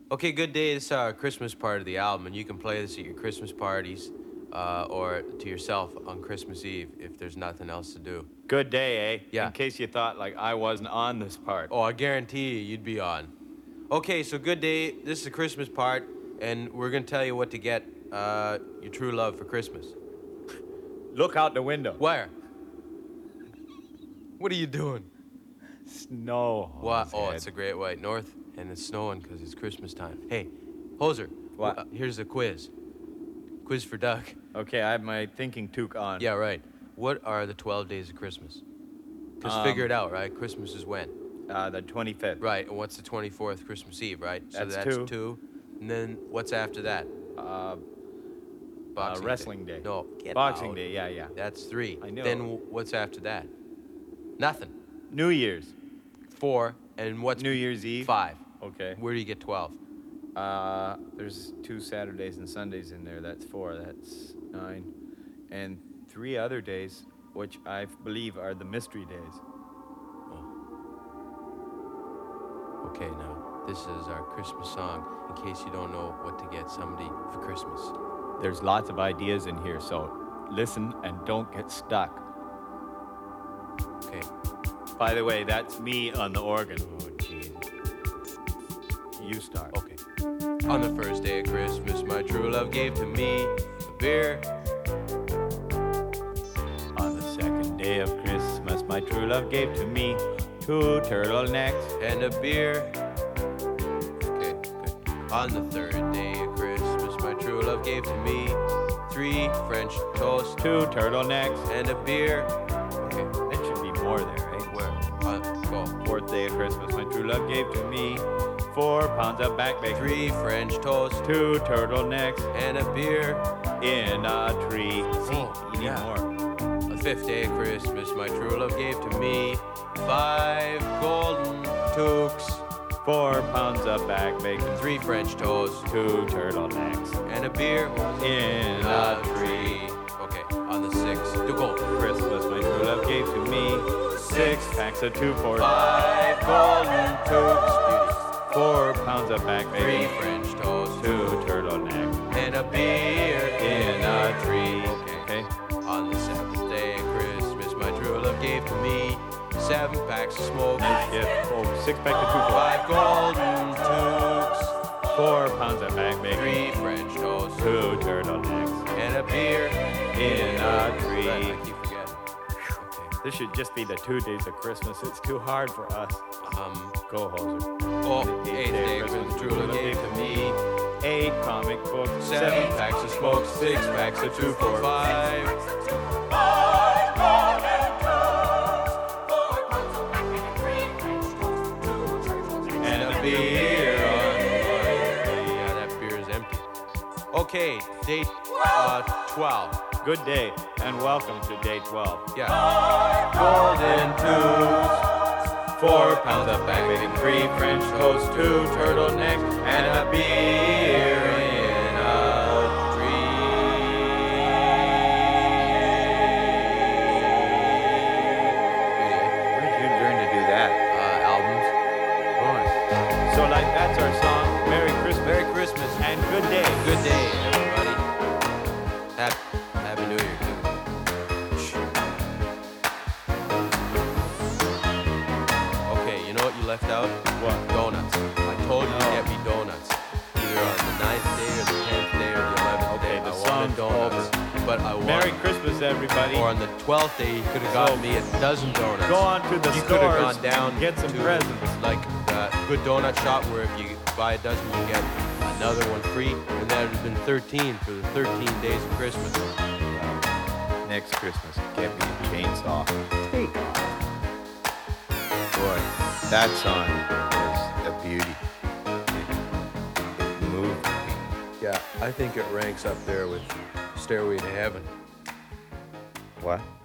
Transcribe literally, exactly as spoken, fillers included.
Okay, Good Day is our Christmas part of the album, and you can play this at your Christmas parties uh, or to yourself on Christmas Eve if there's nothing else to do. Good day, eh? Yeah. In case you thought like I wasn't on this part. Oh, I guarantee you, you'd be on. Okay, so Good Day, this is the Christmas part, and we're going to tell you what to get uh, your true love for Christmas. Look out the window. Where? What are you doing? Snow. What? Oh, Hosehead. it's a great white north, and it's snowing because it's Christmas time. Hey, Hoser. What? Uh, here's a quiz. Quiz for Doug. Okay, I have my thinking toque on. Yeah, right. What are the twelve days of Christmas? Because Um, figure it out, right? Christmas is when? Uh, the twenty-fifth. Right, and what's the twenty-fourth? Christmas Eve, right? So That's that's two. two. And then what's after that? Uh, Boxing uh, Wrestling Day. No, get Boxing out. Day, yeah, yeah. That's three. I know. Then w- what's after that? Nothing. New Year's. Four. And what's New Year's Eve. five? Okay. Where do you get twelve? Uh, there's two Saturdays and Sundays in there. That's four. That's nine. And three other days, which I believe are the mystery days. Okay, now, this is our Christmas song in case you don't know what to get somebody for Christmas. There's lots of ideas in here, so listen and don't get stuck. Okay. By the way, that's me on the organ. Oh, jeez. You start. Okay. On the first day of Christmas, my true love gave to me a beer. On the second day of Christmas, my true love gave to me two turtlenecks. And a beer. Okay, good. On the third day of Christmas, my true love gave to me three French toast. Two turtlenecks. And a beer. Okay, There should be more there, right? where? Uh, go. Fourth day of Christmas, my true love gave to me four pounds of back bacon. Three French toast. Two turtlenecks And a beer. in a tree. See, Oh, you need yeah. more. On the fifth day of Christmas, my true love gave to me five golden toques, Four pounds of back bacon. three French toast, Two turtlenecks and a beer in a tree. Okay, on the sixth, to go. Christmas, my true love gave to me six packs of two for Five golden toques, four pounds of back beauty, three bacon. French toast, Two turtlenecks and a beer in a tree. Okay. Okay. On the seventh day of Christmas, my true love gave to me seven packs of smoke, Nice gift. Oh, six packs of two for five golden toques, four pounds of back bacon. three French toast, Two turtlenecks and a beer in a tree. Right, I keep forgetting. Okay. This should just be the two days of Christmas. It's too hard for us. Um. Go, Hoser. Oh, The eighth day of Christmas, true love gave to me Eight comic books. seven packs of smoke, six packs of two for five. And a beer on one. Yeah, that beer is empty. Okay, date uh, twelve. Good day, and welcome to day twelve. Yeah. Golden tubes, four pounds of back bacon, three French toast, two turtlenecks, and a beer in a tree. Where did you learn to do that? Uh, albums. So, like, that's our song. Merry Christmas. Merry Christmas and good day. good day, everybody. Happy, Happy New Year, too. Okay, you know what you left out? What? Donuts. I told you to get me donuts. Either on the ninth day or the tenth day or the eleventh Okay, day. the I song's wanted donuts. But I Merry wanted, Christmas, everybody. or on the twelfth day, you could have gotten So, me a dozen donuts. Go on to the You could have stores gone down and get some to presents. like a good donut shop where if you buy a dozen, you get another one free, and that would have been thirteen for the thirteen days of Christmas. Next Christmas, get me a chainsaw. Take off. Boy, that song was a beauty. It, it moved me. Yeah, I think it ranks up there with Stairway to Heaven. What?